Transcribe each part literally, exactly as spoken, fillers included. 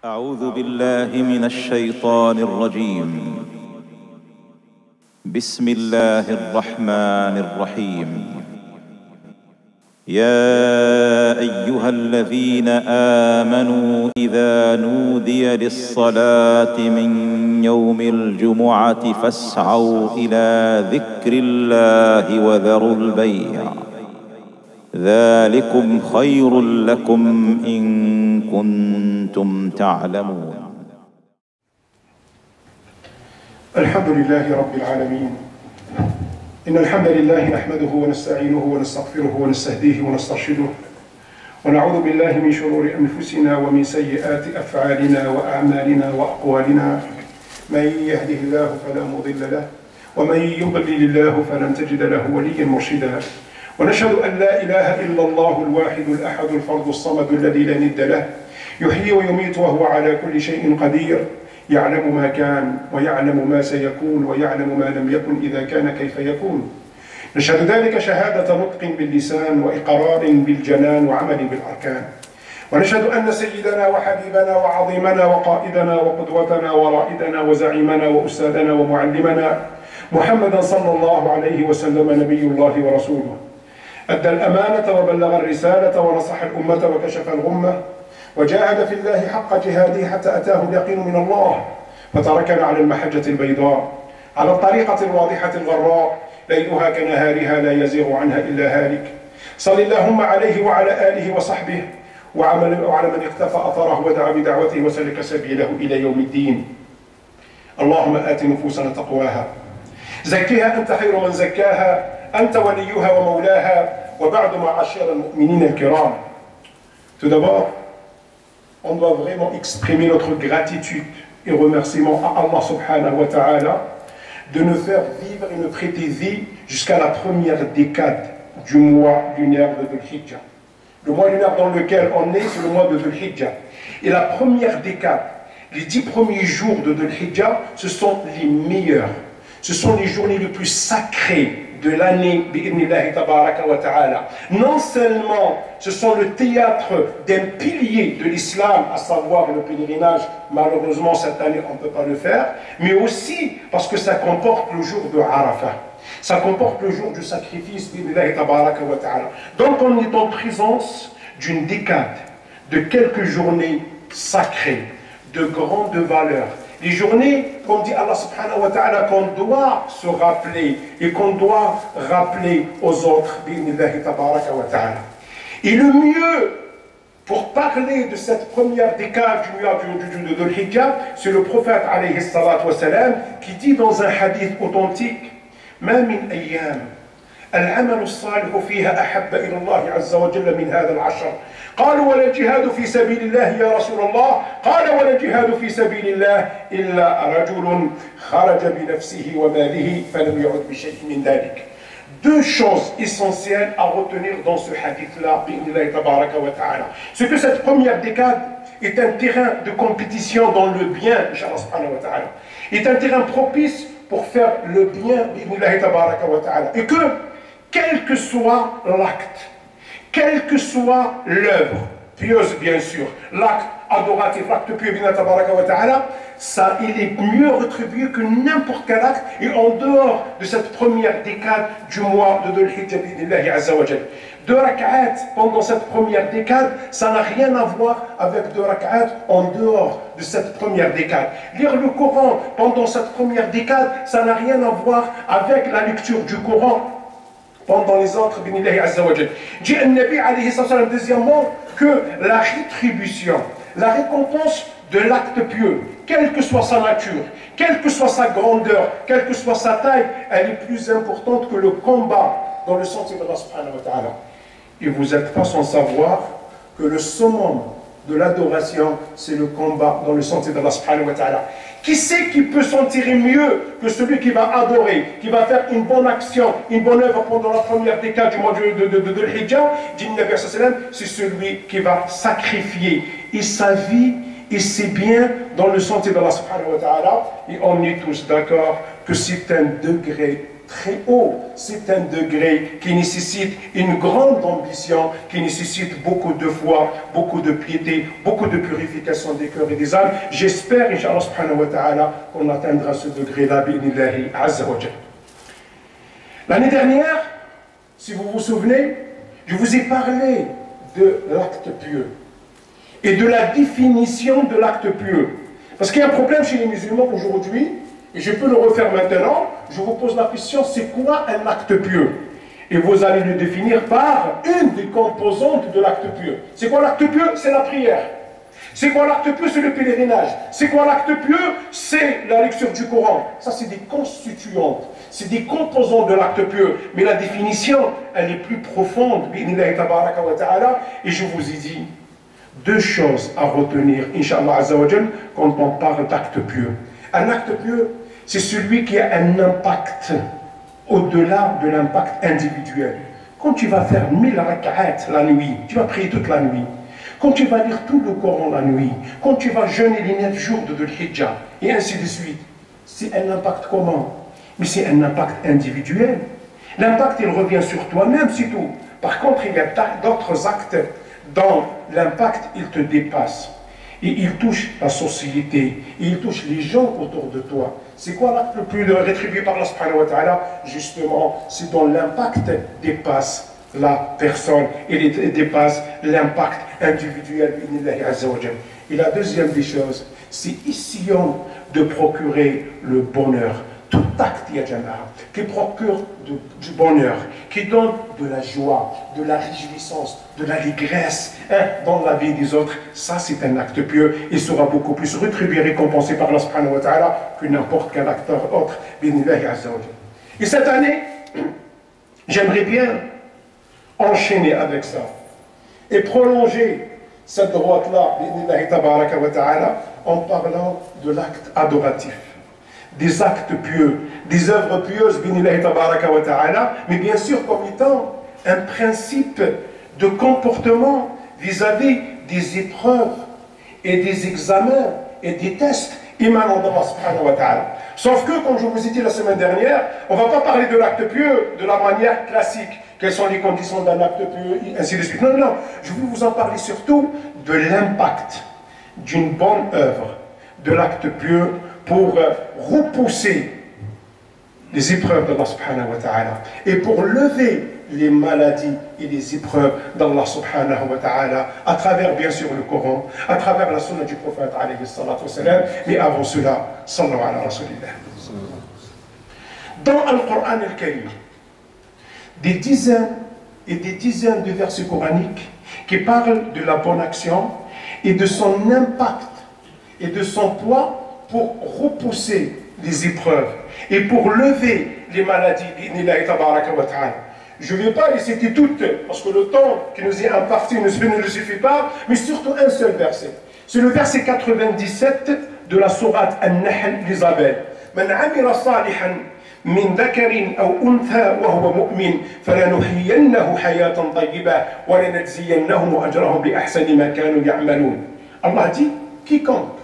أعوذ بالله من الشيطان الرجيم. بسم الله الرحمن الرحيم. يا أيها الذين آمنوا إذا نودي للصلاة من يوم الجمعة فاسعوا إلى ذكر الله وذروا البيع ذلكم خير لكم إن كنتم تعلمون. الحمد لله رب العالمين. إن الحمد لله نحمده ونستعينه ونستغفره ونستهديه ونسترشده ونعوذ بالله من شرور أنفسنا ومن سيئات أفعالنا وأعمالنا وأقوالنا. من يهده الله فلا مضل له ومن يضلل الله فلن تجد له وليا مرشدا. ونشهد أن لا إله إلا الله الواحد الأحد الفرد الصمد الذي لا ند له، يحيي ويميت وهو على كل شيء قدير، يعلم ما كان ويعلم ما سيكون ويعلم ما لم يكن إذا كان كيف يكون. نشهد ذلك شهادة نطق باللسان وإقرار بالجنان وعمل بالأركان. ونشهد أن سيدنا وحبيبنا وعظيمنا وقائدنا وقدوتنا ورائدنا وزعيمنا وأستاذنا ومعلمنا محمدا صلى الله عليه وسلم نبي الله ورسوله، أدى الأمانة وبلغ الرسالة ونصح الأمة وكشف الغمة وجاهد في الله حق جهاده حتى أتاه اليقين من الله، فتركنا على المحجة البيضاء على الطريقة الواضحة الغراء ليلها كنهارها لا يزيغ عنها إلا هالك. صل اللهم عليه وعلى آله وصحبه وعلى من اقتفى أثره ودعا بدعوته وسلك سبيله إلى يوم الدين. اللهم آت نفوسنا تقواها، زكها أنت خير من زكاها، أنت وليها ومولاها. وبعد معاشر المؤمنين الكرام. Tout d'abord, on doit vraiment exprimer notre gratitude et remerciement à Allah subhanahu wa ta'ala de nous faire vivre et nous prêter vie jusqu'à la première décade du mois lunaire de Dhul Hijjah. Le mois lunaire dans lequel on est, c'est le mois de Dhul Hijjah. Et la première décade, les dix premiers jours de Dhul Hijjah, ce sont les meilleurs. Ce sont les journées les plus sacrées de l'année, bi'idhnillahi tabaraka wa ta'ala. Non seulement ce sont le théâtre d'un pilier de l'islam, à savoir le pèlerinage, malheureusement cette année on ne peut pas le faire, mais aussi parce que ça comporte le jour de Arafah. Ça comporte le jour du sacrifice, bi'idhnillahi tabaraka wa ta'ala. Donc on est en présence d'une décade, de quelques journées sacrées, de grande valeur. Les journées, comme dit Allah subhanahu wa ta'ala, qu'on doit se rappeler et qu'on doit rappeler aux autres. Et le mieux pour parler de cette première décade du mois de Dhul Hijjah, c'est le prophète alayhi salatu wa salam qui dit dans un hadith authentique: Ma min ayyam العمل الصالح فيها أحب إلى الله عز وجل من هذا العشر. قالوا ولا الجهاد في سبيل الله يا رسول الله؟ قال ولا الجهاد في سبيل الله إلا رجل خرج بنفسه وماله فلم يعد بشيء من ذلك. Deux choses essentielles à retenir dans ce hadith-là, c'est que cette première décade est un terrain de compétition dans le bien, est un terrain propice pour faire le bien, et que quel que soit l'acte, quelle que soit l'œuvre, pieuse bien sûr, l'acte adoratif, l'acte pieux, ça il est mieux rétribué que n'importe quel acte, et en dehors de cette première décade du mois de Dhul Hijjah. Deux rak'at pendant cette première décade, ça n'a rien à voir avec deux rak'at en dehors de cette première décade. Lire le Coran pendant cette première décade, ça n'a rien à voir avec la lecture du Coran pendant les autres, binillahi azza wa jal. Dit An-Nabi alayhi sallam deuxièmement que la rétribution, la récompense de l'acte pieux, quelle que soit sa nature, quelle que soit sa grandeur, quelle que soit sa taille, elle est plus importante que le combat dans le sentier de Allah subhanahu wa ta'ala. Et vous n'êtes pas sans savoir que le summum de l'adoration, c'est le combat dans le sentier de Allah subhanahu wa ta'ala. Qui c'est qui peut s'en tirer mieux que celui qui va adorer, qui va faire une bonne action, une bonne œuvre pendant la première décade du mois de, de, de, de, de l'Hijjah? Dit le Nabi sallallahu alayhi wa sallam, c'est celui qui va sacrifier et sa vie et ses biens dans le sentier d'Allah subhanahu wa ta'ala. Et on est tous d'accord que c'est un degré très haut. C'est un degré qui nécessite une grande ambition, qui nécessite beaucoup de foi, beaucoup de piété, beaucoup de purification des cœurs et des âmes. J'espère, Inch'Allah subhanahu wa ta'ala, qu'on atteindra ce degré-là, bi'idhnillahi azza wa jalla. L'année dernière, si vous vous souvenez, je vous ai parlé de l'acte pieux et de la définition de l'acte pieux. Parce qu'il y a un problème chez les musulmans aujourd'hui, et je peux le refaire maintenant. Je vous pose la question, c'est quoi un acte pieux? Et vous allez le définir par une des composantes de l'acte pieux. C'est quoi l'acte pieux? C'est la prière. C'est quoi l'acte pieux? C'est le pèlerinage. C'est quoi l'acte pieux? C'est la lecture du Coran. Ça, c'est des constituantes. C'est des composants de l'acte pieux. Mais la définition, elle est plus profonde. Et je vous ai dit deux choses à retenir, Inch'Allah Azzawajal, quand on parle d'acte pieux. Un acte pieux, c'est celui qui a un impact au-delà de l'impact individuel. Quand tu vas faire mille rak'at la nuit, tu vas prier toute la nuit. Quand tu vas lire tout le Coran la nuit, quand tu vas jeûner les neuf jours de Dhul-Hijjah, et ainsi de suite, c'est un impact comment? Mais c'est un impact individuel. L'impact, il revient sur toi-même, c'est tout. Par contre, il y a d'autres actes dont l'impact, il te dépasse. Et il touche la société, et il touche les gens autour de toi. C'est quoi l'acte le plus rétribué par Allah subhanahu wa ta'ala? Justement, c'est dont l'impact dépasse la personne, il dépasse l'impact individuel. Et la deuxième des choses, c'est essayons de procurer le bonheur. Tout acte, ya jama'a, qui procure de, du bonheur, qui donne de la joie, de la réjouissance, de l'allégresse hein, dans la vie des autres, ça c'est un acte pieux. Il sera beaucoup plus rétribué, récompensé par Allah subhanahu wa ta'ala que n'importe quel acteur autre. Et cette année, j'aimerais bien enchaîner avec ça et prolonger cette droite-là en parlant de l'acte adoratif, des actes pieux, des œuvres pieuses, mais bien sûr comme étant un principe de comportement vis-à-vis des épreuves et des examens et des tests émanant d'Allah subhanahu wa ta'ala. Sauf que, comme je vous ai dit la semaine dernière, on ne va pas parler de l'acte pieux de la manière classique. Quelles sont les conditions d'un acte pieux, ainsi de suite. Non, non, je vais vous en parler surtout de l'impact d'une bonne œuvre, de l'acte pieux, pour repousser les épreuves d'Allah subhanahu wa ta'ala et pour lever les maladies et les épreuves d'Allah subhanahu wa ta'ala à travers bien sûr le Coran, à travers la sunna du prophète alayhi salatu wassalam, mais avant cela, sallallahu ala rasulillah. Dans le Coran al-Karim, des dizaines et des dizaines de versets coraniques qui parlent de la bonne action et de son impact et de son poids pour repousser les épreuves et pour lever les maladies. Je ne vais pas les citer toutes, parce que le temps qui nous est imparti ne nous suffit pas, mais surtout un seul verset. C'est le verset quatre-vingt-dix-sept de la sourate An-Nahl d'Isabelle. Man amila salihan min dhakarin aw untha wa huwa mu'min falanuhyiyannahu hayatan tayyibah wa lanajziyannahum ajrahum bi ahsani ma kanu ya'malun. Allah dit quiconque,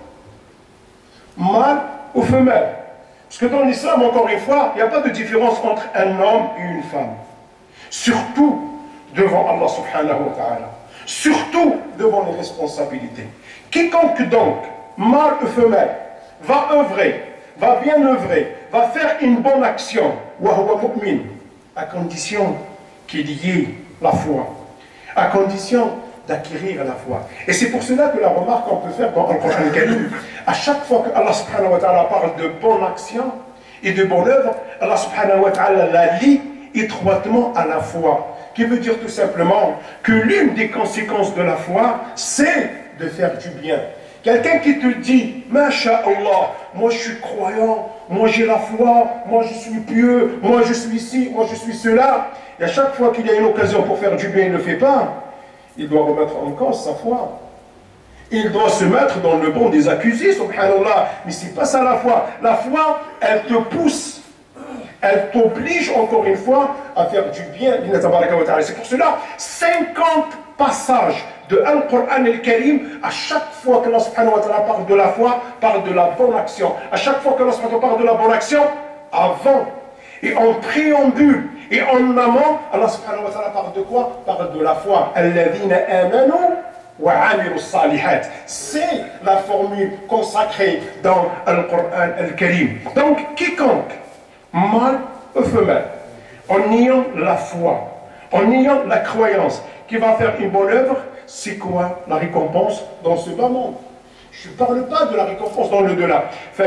mâle ou femelle. Parce que dans l'islam, encore une fois, il n'y a pas de différence entre un homme et une femme. Surtout devant Allah subhanahu wa ta'ala. Surtout devant les responsabilités. Quiconque donc, mâle ou femelle, va œuvrer, va bien œuvrer, va faire une bonne action, wa huwa mu'min, à condition qu'il y ait la foi. À condition d'acquérir la foi. Et c'est pour cela que la remarque qu'on peut faire dans le Coran al-Karim, à chaque fois que Allah subhanahu wa ta'ala parle de bonne action et de bonne œuvre, Allah subhanahu wa ta'ala la lie étroitement à la foi, qui veut dire tout simplement que l'une des conséquences de la foi, c'est de faire du bien. Quelqu'un qui te dit, Masha'Allah, moi je suis croyant, moi j'ai la foi, moi je suis pieux, moi je suis ci, moi je suis cela, et à chaque fois qu'il y a une occasion pour faire du bien, il ne le fait pas, il doit remettre en cause sa foi. Il doit se mettre dans le banc des accusés, subhanallah. Mais c'est pas ça la foi. La foi, elle te pousse, elle t'oblige encore une fois à faire du bien. C'est pour cela, cinquante passages de Al-Qur'an al-Karim, à chaque fois que Allah subhanahu wa ta'ala parle de la foi, parle de la bonne action. À chaque fois que Allah subhanahu wa ta'ala parle de la bonne action, avant et en préambule, et en amont, Allah subhanahu wa ta'ala parle de quoi? Parle de la foi. Alladhina amanu wa amilu salihat. C'est la formule consacrée dans le Coran al-Karim. Donc, quiconque, mâle ou femelle, en ayant la foi, en ayant la croyance qui va faire une bonne œuvre, c'est quoi la récompense dans ce bas monde? Je ne parle pas de la récompense dans le delà.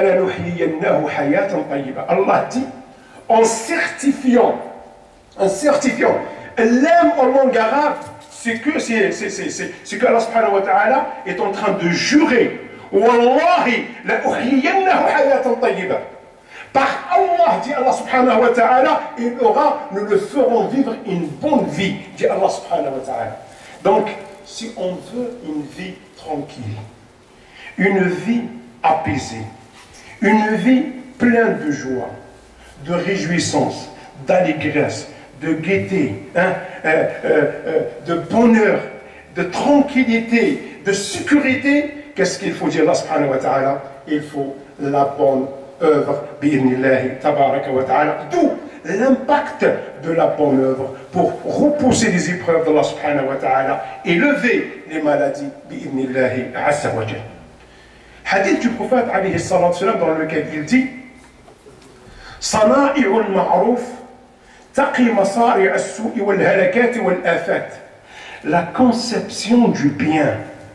Allah dit, en certifiant, en certifiant, l'aime en langue arabe, c'est que, c'est, c'est, c'est, c'est, c'est que Allah subhanahu wa ta'ala est en train de jurer. Wallahi, la uhyiyannahu hayatan tayyiba. Par Allah, dit Allah subhanahu wa ta'ala, il aura, nous le ferons vivre une bonne vie, dit Allah subhanahu wa ta'ala. Donc, si on veut une vie tranquille, une vie apaisée, une vie pleine de joie, de réjouissance, d'allégresse, de gaieté, hein, euh, euh, euh, de bonheur, de tranquillité, de sécurité, qu'est-ce qu'il faut dire Allah subhanahu wa ta'ala? Il faut la bonne œuvre, bi'idhnillahi tabaraka wa ta'ala. D'où l'impact de la bonne œuvre pour repousser les épreuves d'Allah subhanahu wa ta'ala et lever les maladies, bi'idhnillahi azza wa jalla. Hadith du prophète alayhi salatu wa salam dans lequel il dit Sana'i'ul ma'ruf taqi masari' as-su'i wal halakati wal afat. La conception du bien,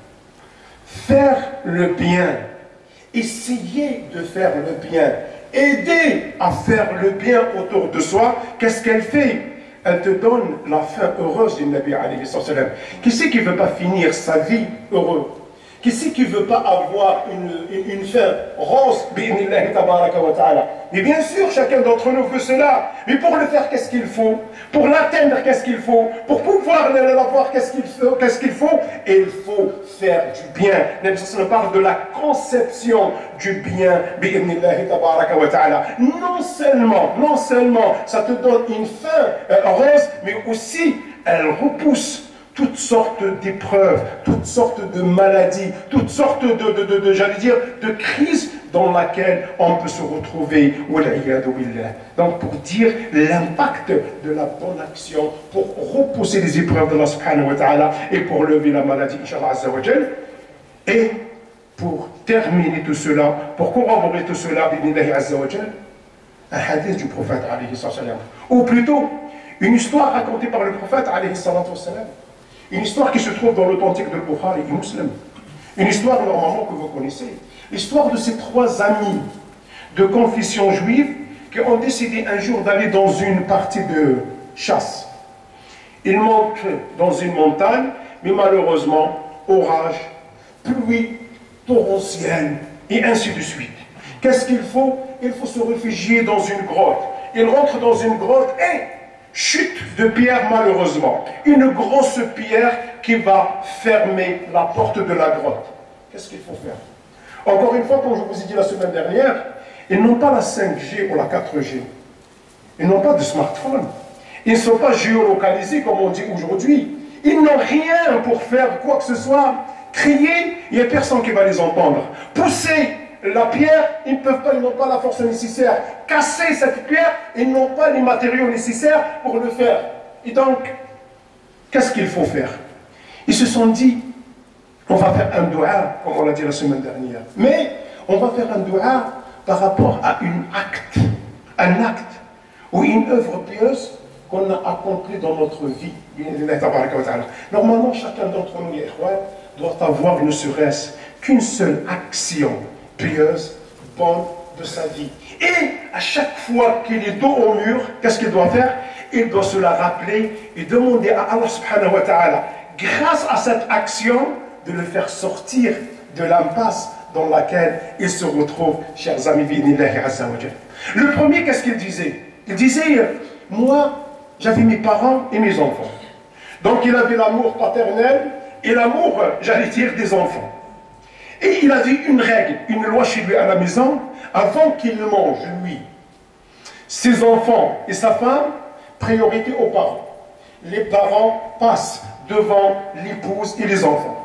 faire le bien, essayer de faire le bien, aider à faire le bien autour de soi, qu'est-ce qu'elle fait? Elle te donne la fin heureuse du Nabi alayhi salam. Qui c'est qui ne veut pas finir sa vie heureuse? Qui c'est qui ne veut pas avoir une, une, une fin rose? Bi'idhnillahi tabaraka wa ta'ala. Mais bien sûr, chacun d'entre nous veut cela. Mais pour le faire, qu'est-ce qu'il faut? Pour l'atteindre, qu'est-ce qu'il faut? Pour pouvoir l'avoir, qu'est-ce qu'il faut? Qu'est-ce qu'il faut? Il faut faire du bien. Même si on parle de la conception du bien, bi'idhnillahi tabaraka wa ta'ala. Non seulement, non seulement, ça te donne une fin euh, rose, mais aussi, elle repousse toutes sortes d'épreuves, toutes sortes de maladies, toutes sortes de, de, de, de j'allais dire, de crises dans laquelle on peut se retrouver. Donc pour dire l'impact de la bonne action, pour repousser les épreuves de Allah subhanahu wa ta'ala et pour lever la maladie, inshallah azza wa jal. Et pour terminer tout cela, pour corroborer tout cela, b'idhnillahi azza wa jal, un hadith du prophète alayhi salam, ou plutôt une histoire racontée par le prophète alayhi salam. Une histoire qui se trouve dans l'authentique de Bukhari et Muslim. Une histoire normalement que vous connaissez. L'histoire de ces trois amis de confession juive qui ont décidé un jour d'aller dans une partie de chasse. Ils montent dans une montagne, mais malheureusement, orage, pluie torrentielle et ainsi de suite. Qu'est-ce qu'il faut? Il faut se réfugier dans une grotte. Ils rentrent dans une grotte et chute de pierre malheureusement. Une grosse pierre qui va fermer la porte de la grotte. Qu'est-ce qu'il faut faire? Encore une fois, comme je vous ai dit la semaine dernière, ils n'ont pas la cinq G ou la quatre G. Ils n'ont pas de smartphone. Ils ne sont pas géolocalisés comme on dit aujourd'hui. Ils n'ont rien pour faire quoi que ce soit. Crier, il n'y a personne qui va les entendre. Pousser la pierre, ils ne peuvent pas, ils n'ont pas la force nécessaire. Casser cette pierre, ils n'ont pas les matériaux nécessaires pour le faire. Et donc, qu'est-ce qu'il faut faire? Ils se sont dit, on va faire un doua, comme on l'a dit la semaine dernière. Mais, on va faire un doua par rapport à un acte, un acte, ou une œuvre pieuse qu'on a accomplie dans notre vie. Normalement, chacun d'entre nous, doit avoir ne serait-ce qu'une seule action pieuse, bonne de sa vie. Et à chaque fois qu'il est dos au mur, qu'est-ce qu'il doit faire? Il doit se la rappeler et demander à Allah subhanahu wa ta'ala, grâce à cette action, de le faire sortir de l'impasse dans laquelle il se retrouve, chers amis, bi'idhnillahi azza wa jalla. Le premier, qu'est-ce qu'il disait? Il disait, moi, j'avais mes parents et mes enfants. Donc il avait l'amour paternel et l'amour, j'allais dire, des enfants. Et il avait une règle, une loi chez lui à la maison, avant qu'il mange, lui, ses enfants et sa femme, priorité aux parents. Les parents passent devant l'épouse et les enfants.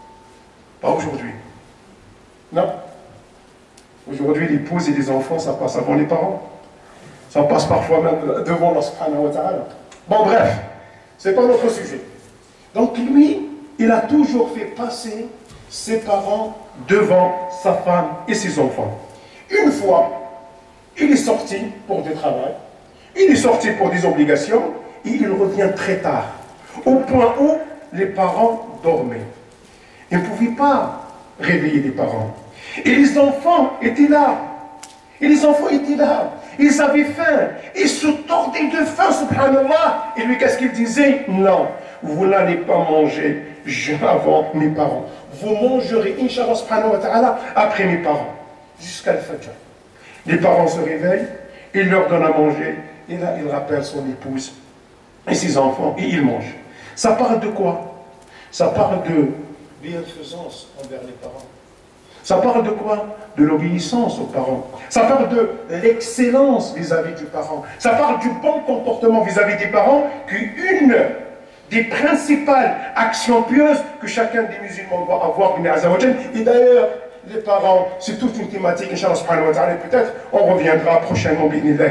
Pas aujourd'hui. Non. Aujourd'hui, l'épouse et les enfants, ça passe avant les parents. Ça passe parfois même devant Allah subhanahu wa ta'ala. Bon, bref, c'est pas notre sujet. Donc lui, il a toujours fait passer ses parents devant sa femme et ses enfants. Une fois, il est sorti pour du travail, il est sorti pour des obligations, et il revient très tard, au point où les parents dormaient. Ils ne pouvaient pas réveiller les parents. Et les enfants étaient là. Et les enfants étaient là. Ils avaient faim. Ils se tordaient de faim, subhanallah. Et lui, qu'est-ce qu'il disait? Non, vous n'allez pas manger avant mes parents. Vous mangerez, inshallah, subhanahu wa ta'ala, après mes parents. Jusqu'à le fajr. Les parents se réveillent, il leur donne à manger. Et là, il rappelle son épouse et ses enfants, et ils mangent. Ça parle de quoi? Ça parle de bienfaisance envers les parents. Ça parle de quoi? De l'obéissance aux parents. Ça parle de l'excellence vis-à-vis du parent. Ça parle du bon comportement vis-à-vis des parents, qu'une des principales actions pieuses que chacun des musulmans doit avoir. Et d'ailleurs, les parents, c'est toute une thématique, Inch'Allah subhanahu wa ta'ala, peut-être on reviendra prochainement,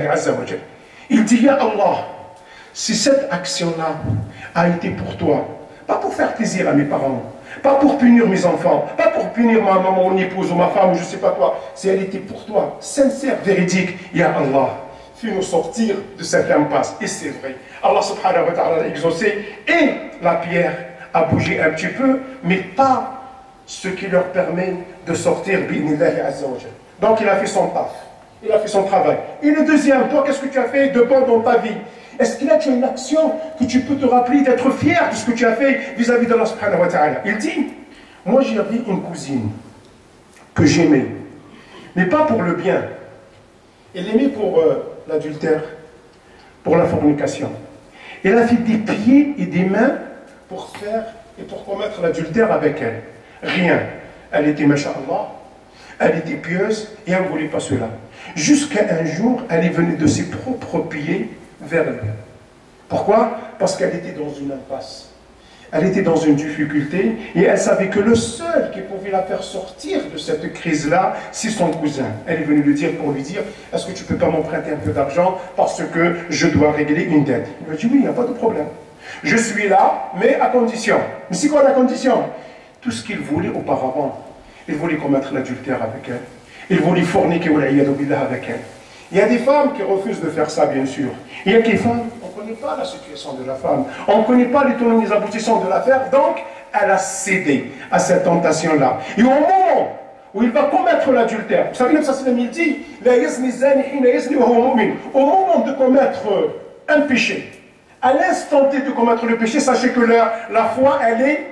il dit, ya Allah, si cette action-là a été pour toi, pas pour faire plaisir à mes parents, pas pour punir mes enfants, pas pour punir ma maman, mon épouse ou ma femme ou je ne sais pas quoi, si elle était pour toi, sincère, véridique, ya Allah, fais-nous sortir de cette impasse. Et c'est vrai, Allah subhanahu wa ta'ala l'a exaucé et la pierre a bougé un petit peu, mais pas ce qui leur permet de sortir bi'inillahi azza wa jal. Donc il a fait son taf, il a fait son travail. Et le deuxième, toi, qu'est-ce que tu as fait de bon dans ta vie? Est-ce qu'il y a une action que tu peux te rappeler d'être fier de ce que tu as fait vis-à-vis d'Allah subhanahu wa ta'ala? Il dit, moi j'avais une cousine que j'aimais, mais pas pour le bien. Elle aimait pour euh, l'adultère, pour la fornication. Elle a fait des pieds et des mains pour faire et pour commettre l'adultère avec elle. Rien. Elle était, masha'Allah, elle était pieuse et elle ne voulait pas cela. Jusqu'à un jour, elle est venue de ses propres pieds vers lui. Pourquoi? Parce qu'elle était dans une impasse. Elle était dans une difficulté et elle savait que le seul qui pouvait la faire sortir de cette crise-là, c'est son cousin. Elle est venue lui dire pour lui dire, est-ce que tu ne peux pas m'emprunter un peu d'argent parce que je dois régler une dette? Il lui a dit, oui, il n'y a pas de problème. Je suis là, mais à condition. Mais c'est quoi la condition? Tout ce qu'il voulait auparavant. Il voulait commettre l'adultère avec elle. Il voulait forniquer avec elle. Il y a des femmes qui refusent de faire ça, bien sûr. Il y a des femmes, on ne connaît pas la situation de la femme. On ne connaît pas les tenants et les aboutissants de l'affaire. Donc, elle a cédé à cette tentation-là. Et au moment où il va commettre l'adultère, vous savez, le Prophète il dit, au moment de commettre un péché, à l'instant T de commettre le péché, sachez que la, la foi, elle est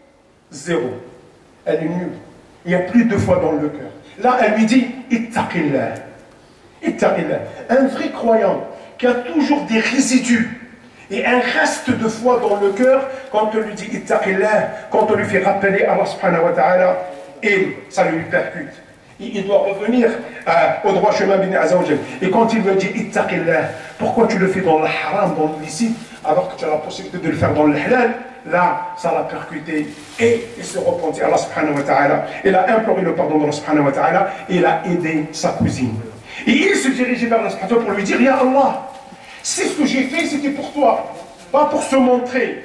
zéro. Elle est nulle. Il n'y a plus de foi dans le cœur. Là, elle lui dit, ittaqillah. Ittaqillah. Un vrai croyant qui a toujours des résidus et un reste de foi dans le cœur, quand on lui dit ittaqillah, quand on lui fait rappeler Allah subhanahu wa ta'ala, et ça lui percute. Il doit revenir euh, au droit chemin bin Azza wa Jal. Et quand il lui dit ittaqillah, pourquoi tu le fais dans le haram, dans l'illicite, alors que tu as la possibilité de le faire dans le halal? Là, ça l'a percuté et il se repentit Allah subhanahu wa ta'ala. Il a imploré le pardon d'Allah subhanahu wa ta'ala et il a aidé sa cousine. Et il se dirigeait vers Allah subhanahu wa ta'ala pour lui dire, ya Allah, si ce que j'ai fait c'était pour toi, pas pour se montrer.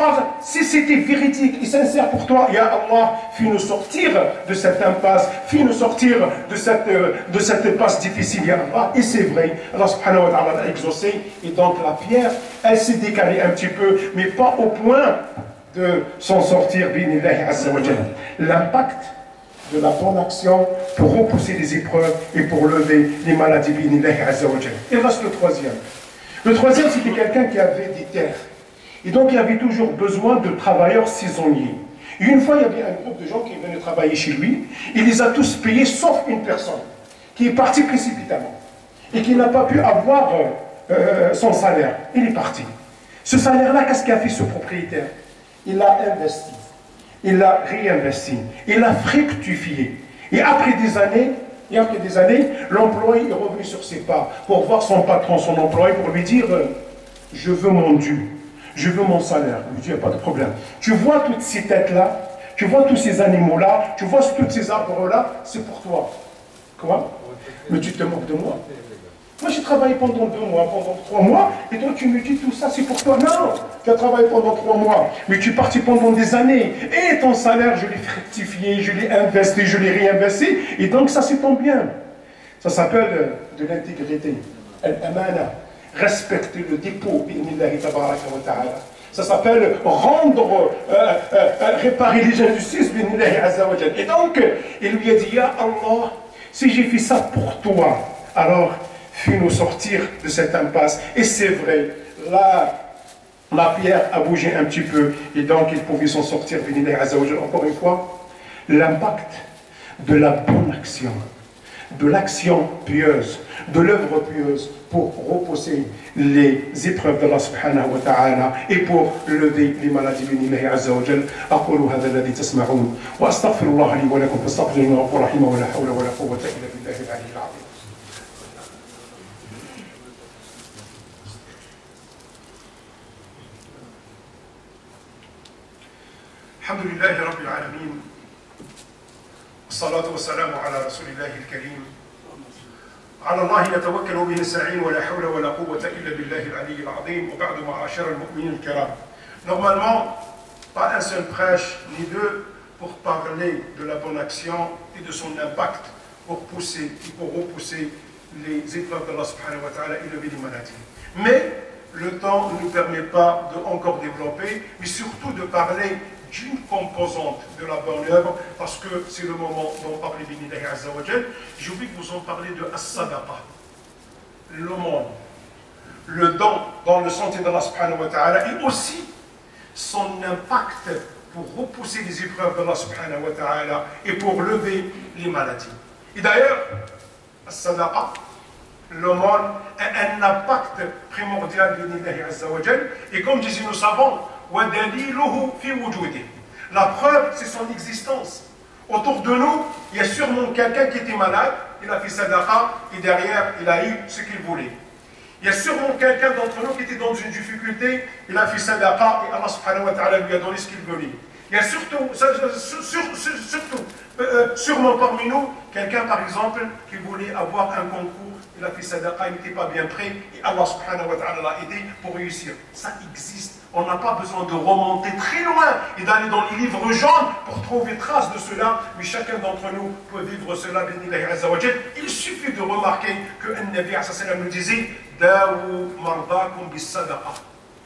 Si c'était véridique et sincère pour toi, ya Allah, fais-nous sortir de cette impasse, fais-nous sortir de cette, de cette passe difficile, ya Allah. Et c'est vrai, Allah subhanahu wa ta'ala l'a exaucé, et donc la pierre, elle s'est décalée un petit peu, mais pas au point de s'en sortir, binillahi azza wa jalla. L'impact de la bonne action pour repousser les épreuves et pour lever les maladies, binillahi azza wa jalla. Il reste le troisième. Le troisième, c'était quelqu'un qui avait des terres. Et donc, il y avait toujours besoin de travailleurs saisonniers. Et une fois, il y avait un groupe de gens qui venaient travailler chez lui. Il les a tous payés, sauf une personne, qui est partie précipitamment. Et qui n'a pas pu avoir euh, euh, son salaire. Il est parti. Ce salaire-là, qu'est-ce qu'a fait ce propriétaire? Il l'a investi. Il l'a réinvesti. Il l'a fructifié. Et après des années, et après des années, l'employé est revenu sur ses pas pour voir son patron, son employé, pour lui dire euh, « Je veux mon dû. Je veux mon salaire. » Il lui dit, il n'y a pas de problème. Tu vois toutes ces têtes-là, tu vois tous ces animaux-là, tu vois tous ces arbres-là, c'est pour toi. Quoi? Mais tu te moques de moi. Moi, j'ai travaillé pendant deux mois, pendant trois mois, et toi, tu me dis tout ça, c'est pour toi. Non, tu as travaillé pendant trois mois, mais tu es parti pendant des années. Et ton salaire, je l'ai fructifié, je l'ai investi, je l'ai réinvesti, et donc ça, c'est ton bien. Ça s'appelle de l'intégrité. Al-amana. Respecter le dépôt, bi'idhnillahi tabaraka wa ta'ala. Ça s'appelle rendre, euh, euh, euh, réparer les injustices, bi'idhnillahi azza wa jalla. Et donc, il lui a dit, Ya Allah, si j'ai fait ça pour toi, alors fais-nous sortir de cette impasse. Et c'est vrai, là, la pierre a bougé un petit peu, et donc il pouvait s'en sortir, bi'idhnillahi azza wa jalla. Encore une fois, l'impact de la bonne action, de l'action pieuse, de l'œuvre pieuse pour repousser les épreuves d'Allah subhanahu wa ta'ala et pour lever les maladies bi'idhnillahi azza wa jal. أقول هذا الذي تسمعون وأستغفر الله لي ولكم فاستغفروه إنه غفور رحيم ولا حول ولا قوة إلا بالله العلي العظيم. الحمد لله رب العالمين والصلاة والسلام على رسول الله الكريم على الله يتوكل وبه نستعين ولا حول ولا قوة إلا بالله العلي العظيم وبعد معاشر المؤمنين الكرام. Normalement, pas un seul prêche ni deux pour parler de la bonne action et de son impact pour pousser et pour repousser les épreuves d'Allah subhanahu wa ta'ala et lever les maladies. Mais le temps ne nous permet pas de encore développer, mais surtout de parler d'une composante de la bonne œuvre, parce que c'est le moment d'en parler bi'idhnillahi azza wa jal. J'ai oublié que vous en parlez de as-sadaqa, l'aumône, le don dans le sentier d'Allah subhanahu wa ta'ala, et aussi son impact pour repousser les épreuves d'Allah subhanahu wa ta'ala et pour lever les maladies. Et d'ailleurs, as-sadaqa, l'aumône, a un impact primordial bi'idhnillahi azza wa jal, et comme disaient nos savants, la preuve, c'est son existence. Autour de nous, il y a sûrement quelqu'un qui était malade, il a fait sadaqa, et derrière, il a eu ce qu'il voulait. Il y a sûrement quelqu'un d'entre nous qui était dans une difficulté, il a fait sadaqa, et Allah subhanahu wa ta'ala lui a donné ce qu'il voulait. Il y a surtout, surtout euh, sûrement parmi nous, quelqu'un par exemple, qui voulait avoir un concours, il a fait sadaqa, il n'était pas bien prêt, et Allah subhanahu wa ta'ala l'a aidé pour réussir. Ça existe. On n'a pas besoin de remonter très loin et d'aller dans les livres jaunes pour trouver trace de cela, mais chacun d'entre nous peut vivre cela, bi'idhnillahi azza wa jal. Il suffit de remarquer que le Nabi sallallahu alayhi wa sallam nous disait Dawu mardakum bis sadaqa.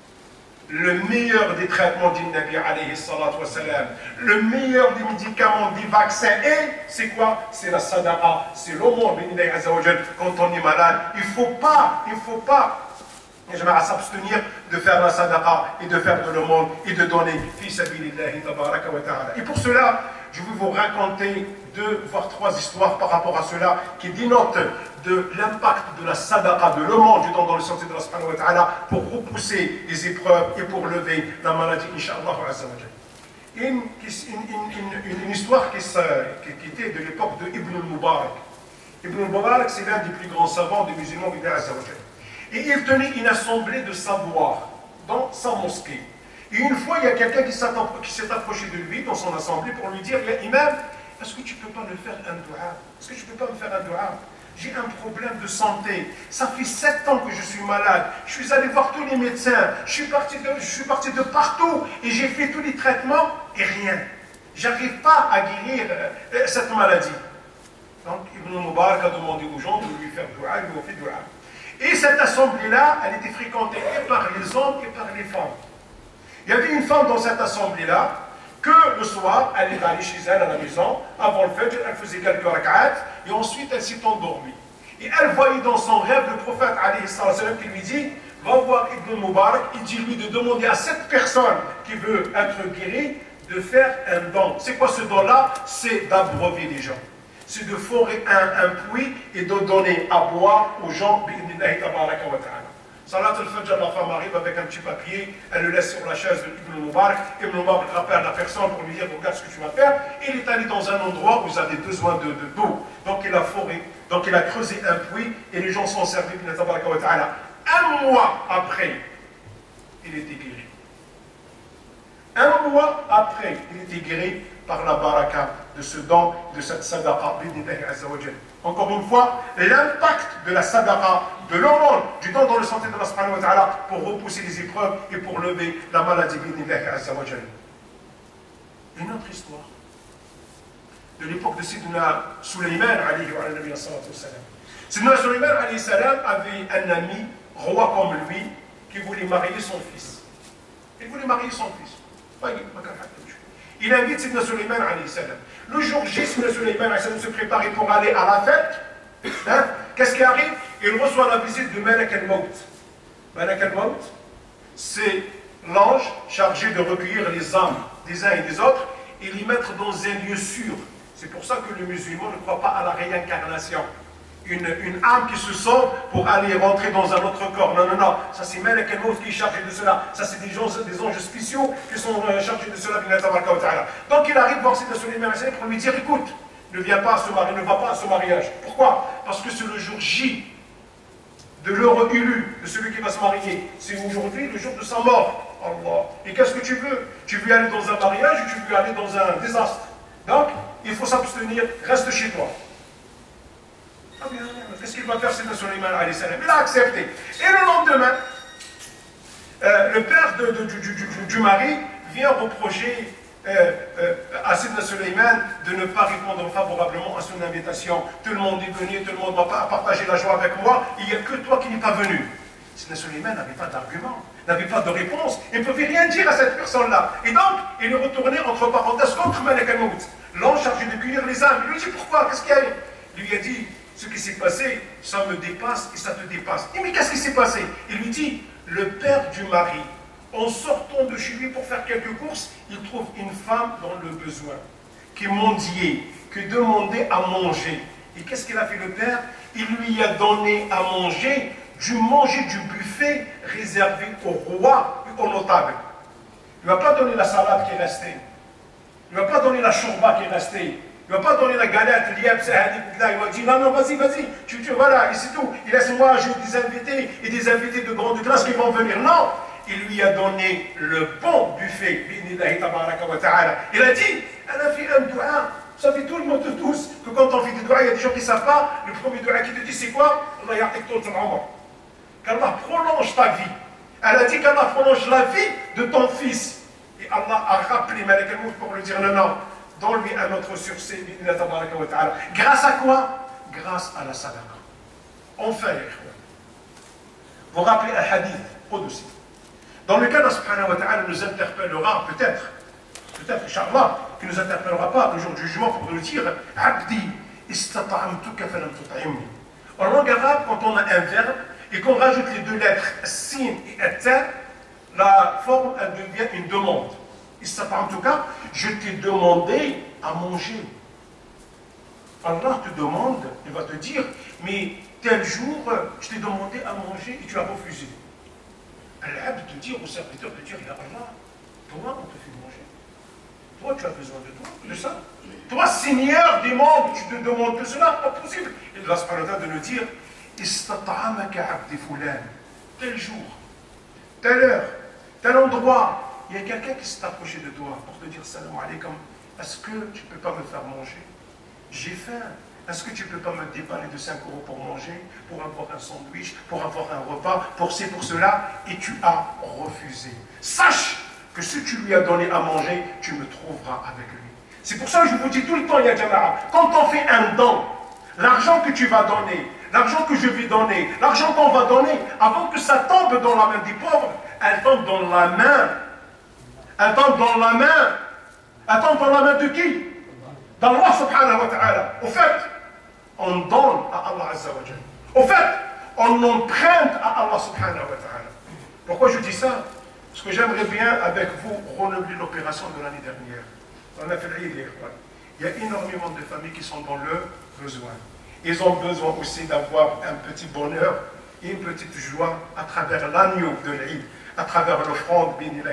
Le meilleur des traitements du Nabi alayhi salatu wa salam, le meilleur des médicaments, des vaccins, et c'est quoi? C'est la sadaqa, c'est l'aumône, bi'idhnillahi azza wa jal. Quand on est malade, il ne faut pas, il ne faut pas et je vais s'abstenir de faire la sadaqa et de faire de l'aumône et de donner fi sabilillahi tabaraka wa ta'ala. Et pour cela, je vais vous raconter deux voire trois histoires par rapport à cela qui dénotent de l'impact de la sadaqa, de l'aumône du don dans le sentier de Allah subhanahu wa ta'ala pour repousser les épreuves et pour lever la maladie, incha'Allah azza wa jalla. Une, une, une, une histoire qui, qui, qui était de l'époque de Ibn al-Mubarak. Ibn al-Mubarak, c'est l'un des plus grands savants des musulmans d'Allah azza wa jalla. Et il tenait une assemblée de savoir dans sa mosquée. Et une fois, il y a quelqu'un qui s'est approché de lui dans son assemblée pour lui dire, « Imam, est-ce que tu ne peux pas me faire un dua? Est-ce que tu ne peux pas me faire un dua? J'ai un problème de santé. Ça fait sept ans que je suis malade. Je suis allé voir tous les médecins. Je suis parti de, je suis parti de partout et j'ai fait tous les traitements et rien. J'arrive pas à guérir euh, cette maladie. » Donc, Ibn Mubarak a demandé aux gens de lui faire dua, ils lui ont fait dua. Et cette assemblée-là, elle était fréquentée et par les hommes et par les femmes. Il y avait une femme dans cette assemblée-là que le soir, elle est allée chez elle à la maison, avant le fajr, elle faisait quelques rak'at, et ensuite elle s'est endormie. Et elle voyait dans son rêve le prophète alayhi salam qui lui dit, va voir Ibn Mubarak, et dis-lui de demander à cette personne qui veut être guérie de faire un don. C'est quoi ce don-là? C'est d'abreuver les gens. C'est de forer un, un puits et de donner à boire aux gens, bi'idhnillahi tabaraka wa ta'ala. Salat al-Fajr, la femme arrive avec un petit papier, elle le laisse sur la chaise de Ibn Mubarak, Ibn Mubarak rappelle la personne pour lui dire, regarde ce que tu vas faire, et il est allé dans un endroit où ils avaient besoin de, de, d'eau. Donc il a foré, donc il a creusé un puits, et les gens sont servis, bi'idhnillahi tabaraka wa ta'ala. Un mois après, il était guéri. Un mois après, il était guéri par la baraka de ce don, de cette sadaqa. Encore une fois, l'impact de la sadaqa, de l'aumône, du don dans le sentier de Allah pour repousser les épreuves et pour lever la maladie. Une autre histoire de l'époque de Sidna Sulayman alayhi wa sallam. Sidna Sulayman alayhi salam avait un ami, roi comme lui, qui voulait marier son fils. Il voulait marier son fils. Il invite Sidna Sulayman alayhi salam. Le jour J, Sidna Sulayman alayhi salam se préparait pour aller à la fête. Hein? Qu'est-ce qui arrive? Il reçoit la visite de Malak al-Maut. Malak al-Maut, c'est l'ange chargé de recueillir les âmes des uns et des autres et les mettre dans un lieu sûr. C'est pour ça que le musulman ne croit pas à la réincarnation. Une, une âme qui se sauve pour aller rentrer dans un autre corps. Non, non, non. Ça, c'est Malak al-Maut qui est chargé de cela. Ça, c'est des, des anges spéciaux qui sont chargés de cela. Donc, il arrive voir Sidna Sulayman pour lui dire, écoute, ne viens pas à ce mariage, ne va pas à ce mariage. Pourquoi? Parce que c'est le jour J de l'heure élu de celui qui va se marier. C'est aujourd'hui le jour de sa mort. Allah. Et qu'est-ce que tu veux? Tu veux aller dans un mariage ou tu veux aller dans un désastre? Donc, il faut s'abstenir, reste chez toi. Ah bien, qu'est-ce qu'il va faire, Sidna Sulayman alayhi salam? Il a accepté. Et le lendemain, euh, le père de, de, du, du, du, du mari vient reprocher euh, euh, à Sidna Sulayman de ne pas répondre favorablement à son invitation. Tout le monde est venu, tout le monde va partager la joie avec moi, il n'y a que toi qui n'es pas venu. Sidna Sulayman n'avait pas d'argument, n'avait pas de réponse, il ne pouvait rien dire à cette personne-là. Et donc, il est retourné entre parenthèses contre Malak al-Maut, l'ange chargé de cueillir les âmes. Il lui dit pourquoi? Qu'est-ce qu'il y a? Il lui a dit, ce qui s'est passé, ça me dépasse et ça te dépasse. Et mais qu'est-ce qui s'est passé? Il lui dit, le père du mari, en sortant de chez lui pour faire quelques courses, il trouve une femme dans le besoin, qui mendiait, qui demandait à manger. Et qu'est-ce qu'il a fait le père? Il lui a donné à manger du manger du buffet réservé au roi et aux notables. Il ne lui a pas donné la salade qui est restée. Il ne lui a pas donné la chourba qui est restée. Il ne va pas donner la galette, l'I A B C, il va dire non, non, vas-y, vas-y, tu, tu, voilà, et c'est tout. Il laisse-moi, j'ai des invités et des invités de grande classe qui vont venir. Non, il lui a donné le bon buffet. Il a dit, elle a fait un doua. Vous savez, tout le monde de tous, que quand on fait des doigts, il y a des gens qui ne savent pas. Le premier doua qui te dit, c'est quoi? Qu'Allah prolonge ta vie. Elle a dit qu'Allah prolonge la vie de ton fils. Et Allah a rappelé Malak al-Maut pour lui dire non, non. Donne-lui un autre succès. Grâce à quoi? Grâce à la sadaqa. Enfin, vous rappelez un hadith Qudsi, dans lequel Allah subhanahu wa ta'ala nous interpellera, peut-être, peut-être, Inch'Allah, qu'il ne nous interpellera pas le jour du jugement pour nous dire Abdi, istata'amtuka falam tut'imni. En langue arabe, quand on a un verbe et qu'on rajoute les deux lettres sin et at, la forme, elle devient une demande. En tout cas, je t'ai demandé à manger. Allah te demande, il va te dire, mais tel jour, je t'ai demandé à manger et tu as refusé. Allah te dire au serviteur de dire, ya Allah, toi on te fait manger. Toi tu as besoin de toi, de ça. Toi Seigneur des mondes, tu te demandes de cela, pas possible. Et Allah subhanahu wa ta'ala de nous dire, istata'amaka abdi fulan, tel jour, telle heure, tel endroit. Il y a quelqu'un qui s'est approché de toi pour te dire salam alaykum. Est-ce que tu ne peux pas me faire manger? J'ai faim. Est-ce que tu ne peux pas me dépanner de cinq euros pour manger, pour avoir un sandwich, pour avoir un repas, pour ci, pour cela? Et tu as refusé. Sache que si tu lui as donné à manger, tu me trouveras avec lui. C'est pour ça que je vous dis tout le temps, ya Jama'a, quand on fait un don, l'argent que tu vas donner, l'argent que je vais donner, l'argent qu'on va donner, avant que ça tombe dans la main des pauvres, elle tombe dans la main. Elle tombe dans la main. Elle tombe dans la main de qui? D'Allah subhanahu wa ta'ala. Au fait, on donne à Allah azza wa jalla. Au fait, on emprunte à Allah subhanahu wa ta'ala. Pourquoi je dis ça? Parce que j'aimerais bien avec vous renouveler l'opération de l'année dernière. On a fait l'Eid. Il y a énormément de familles qui sont dans le besoin. Ils ont besoin aussi d'avoir un petit bonheur et une petite joie à travers l'agneau de l'Eid, à travers l'offrande,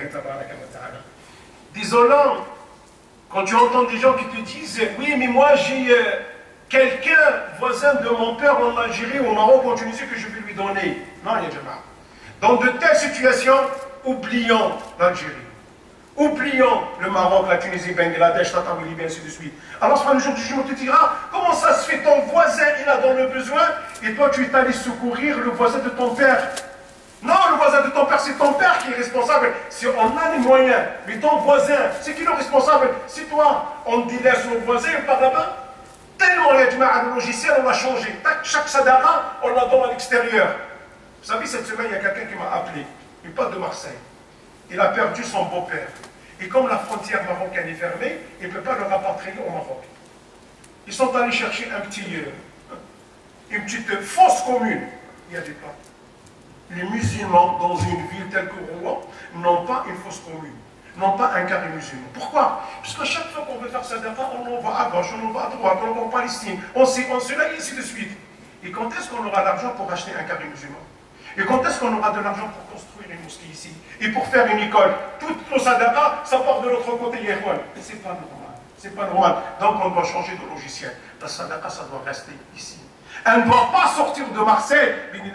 désolant, quand tu entends des gens qui te disent oui, mais moi j'ai euh, quelqu'un, voisin de mon père en Algérie ou au Maroc, en Tunisie, que je vais lui donner. Non, ya Jama'a. Dans de telles situations, oublions l'Algérie, oubliant le Maroc, la Tunisie, Bangladesh, Tataouine, Libye, ainsi de suite. Alors le jour du jugement te dira, comment ça se fait, ton voisin il a dans le besoin, et toi tu es allé secourir le voisin de ton père. Non, le voisin de ton père, c'est ton père qui est responsable. Si on a les moyens, mais ton voisin, c'est qui le responsable? Si toi, on délaisse nos voisins par là-bas, tellement il y a du mal, le logiciel, on a changé. Chaque sadaqa, on la donne à l'extérieur. Vous savez, cette semaine, il y a quelqu'un qui m'a appelé, il part de Marseille. Il a perdu son beau-père. Et comme la frontière marocaine est fermée, il ne peut pas le rapatrier au Maroc. Ils sont allés chercher un petit, euh, une petite fosse commune. Il n'y avait pas. Les musulmans, dans une ville telle que Rouen, n'ont pas une fosse commune, n'ont pas un carré musulman. Pourquoi? Parce que chaque fois qu'on veut faire sadaqa, on envoie à gauche, on envoie à droite, on envoie en Palestine, on sait, on sait là, et ainsi de suite. Et quand est-ce qu'on aura l'argent pour acheter un carré musulman? Et quand est-ce qu'on aura de l'argent pour construire une mosquée ici? Et pour faire une école? Toutes nos sadaqa, ça part de l'autre côté, Yehwan. Et c'est pas normal. C'est pas normal. Donc on doit changer de logiciel. La sadaqa, ça doit rester ici. Elle ne doit pas sortir de Marseille.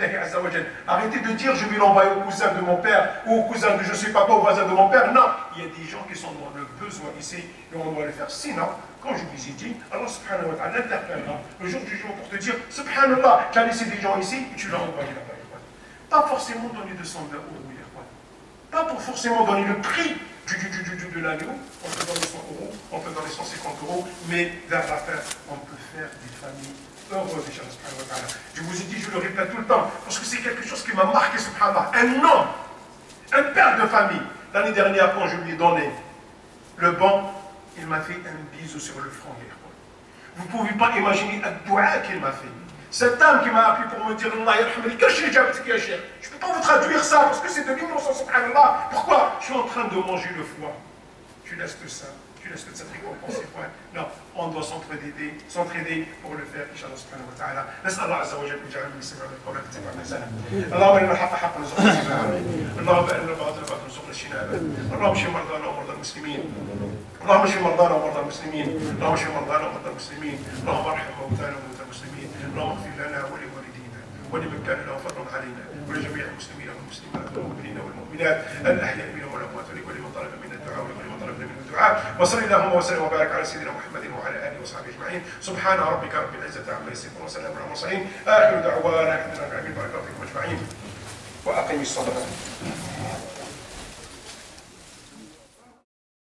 Arrêtez de dire je vais l'envoyer au cousin de mon père ou au cousin de je ne sais pas quoi, au voisin de mon père. Non, il y a des gens qui sont dans le besoin ici et on doit le faire. Sinon, quand je vous ai dit, Allah subhanahu wa ta'ala interpellera le jour du jugement pour te dire subhanallah, tu as laissé des gens ici et tu l'as envoyé là-bas. Pas forcément donner deux cents euros, pas pour forcément donner le prix du, du, du, du, de l'agneau, on peut donner cent euros, on peut donner cent cinquante euros, mais vers la fin, on peut faire des familles heureuses, Inch'Allah. Je vous ai dit, je le répète tout le temps, parce que c'est quelque chose qui m'a marqué, subhanallah. Un homme, un père de famille, l'année dernière, quand je lui ai donné le banc, il m'a fait un bisou sur le front. Vous ne pouvez pas imaginer un doua qu'il m'a fait. Cette dame qui m'a appelé pour me dire Allah yarhamni, je ne peux pas vous traduire ça parce que c'est de l'innocence, subhanallah. Pourquoi? Je suis en train de manger le foie. Tu laisses que ça, tu laisses que cette récompense. Non, on doit s'entraider, s'entraider pour le faire, Inch'Allah subhanahu wa ta'ala. نسأل الله عز وجل أن يجعلنا من سمعنا القول فاتبعنا أحسنه. اللهم إن الحق حق وارزقنا اتباعه. اللهم أرنا الباطل باطلا وارزقنا اجتنابه. اللهم اشف مرضانا ومرضى المسلمين. اللهم اشف مرضانا ومرضى المسلمين. اللهم اشف مرضانا ومرضى المسلمين. اللهم ارحم موتانا وموتى المسلمين. اللهم اغفر لنا ولوالدينا ولمن كان له فضل علينا ولجميع المسلمين والمسلمات والمؤمنين والمؤمنات الاحياء منهم والاموات ولمن طلب منا الدعاء ولمن طلبنا منه الدعاء وصلى اللهم وسلم وبارك على سيدنا محمد وعلى اله وصحبه اجمعين سبحان ربك رب العزه عما يصفون وسلام على المرسلين اخر دعوانا الحمد لله رب العالمين بارك الله فيكم اجمعين واقم الصلاه